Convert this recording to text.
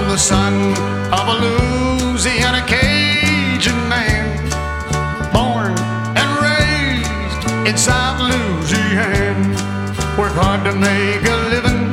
the son of a Louisiana Cajun man, born and raised in South Louisiana. Work hard to make a living,